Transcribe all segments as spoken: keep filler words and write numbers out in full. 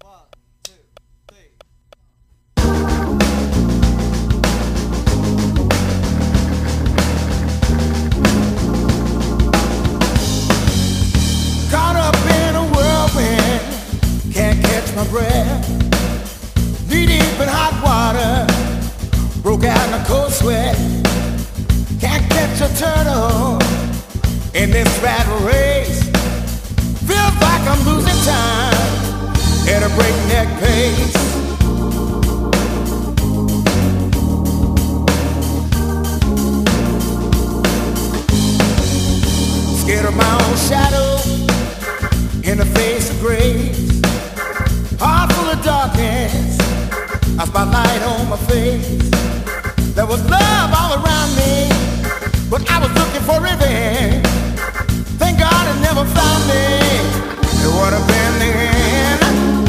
One, two, three. Caught up in a whirlwind, can't catch my breath. Knee deep in hot water, broke out in a cold sweat. Can't catch a turtle in this rat race. Feels like I'm losing time at a breakneck pace. Scared of my own shadow in the face of grace. Heart full of darkness, a spotlight on my face. There was love all around me, but I was looking for revenge. Thank God it never found me. It would have been the end.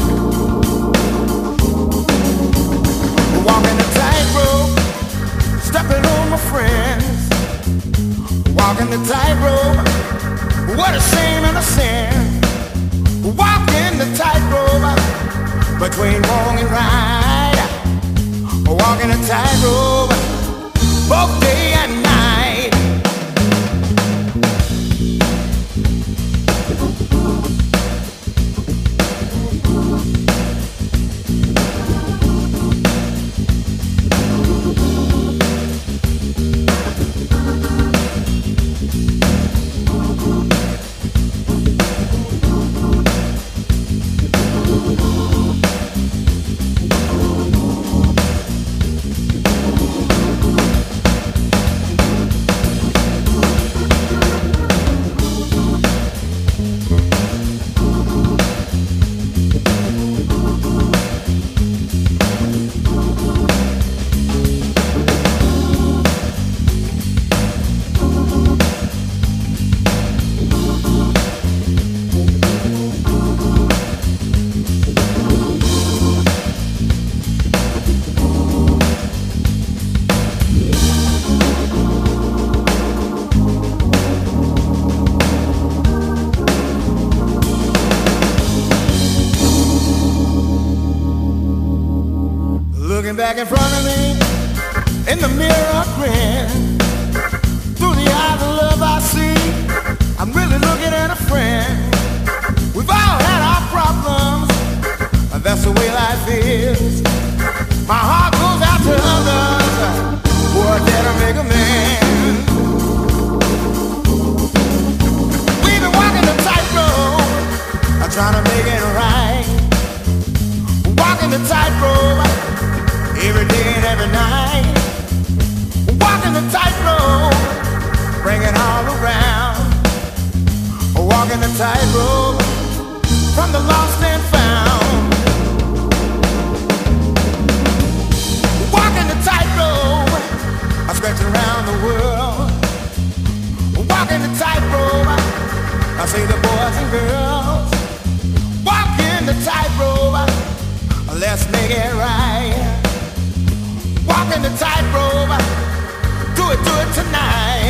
Walking the tightrope, stepping on my friends. Walking the tightrope, what a shame and a sin. Walking the tightrope between wrong and right. Walking the tightrope both day and night. Looking back in front of me, in the mirror I grin. Through the eyes of love I see, I'm really looking at a friend. We've all had our problems, and that's the way life is. My heart goes out to others who are dead to make a man. We've been walking the tightrope, trying to make it right. Walking the tightrope every day and every night. Walking the tightrope, bring it all around. Walking the tightrope from the lost and found. Walking the tightrope, I stretch around the world. Walking the tightrope, I say the boys and girls. Walking the tightrope, let's make it right. Walking the tightrope, do it, do it tonight.